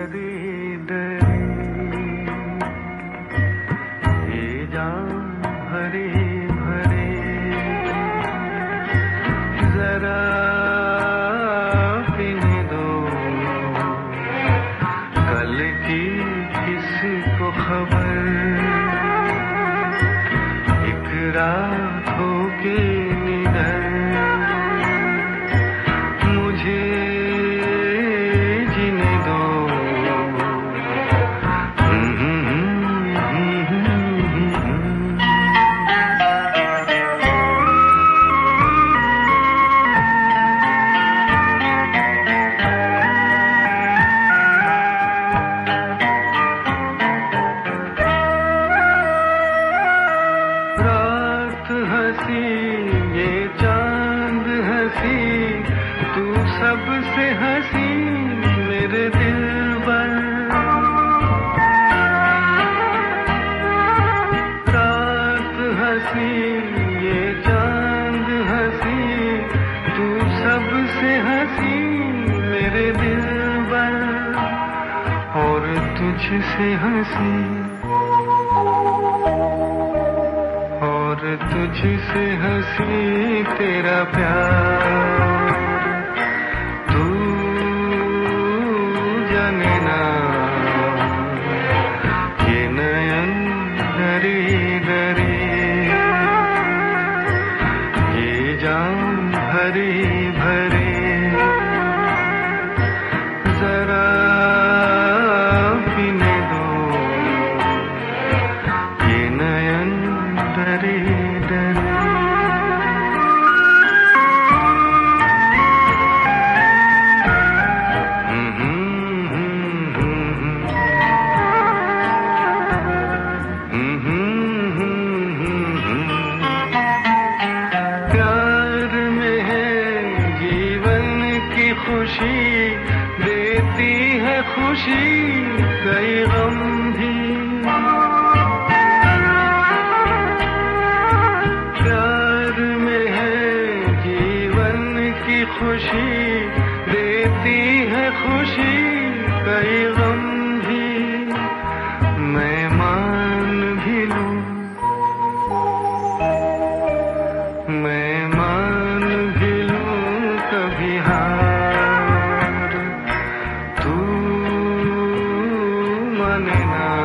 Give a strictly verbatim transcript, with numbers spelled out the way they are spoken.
डरी डरी ये जाम भरी भरी जरा पीने दो कल की किसको खबर एक रात हो के निडर मुझे जीने दो। रात हंसी ये चांद हंसी तू सबसे हंसी मेरे दिल पर। रात हंसी ये चांद हंसी तू सबसे हंसी मेरे दिल पर और तुझसे हंसी और तुझसे हंसी तेरा प्यार तू जाने ना ये नयन डरी डरी ये जाम भरी भरी जरा पीने दो ये नयन डरी डरी। प्यार में है जीवन की खुशी देती है खुशी कई गम भी। प्यार में है जीवन की खुशी देती है खुशी कई गम भी। मैं मान भी लूं मैं मान भी लूं कभी हार तू माने ना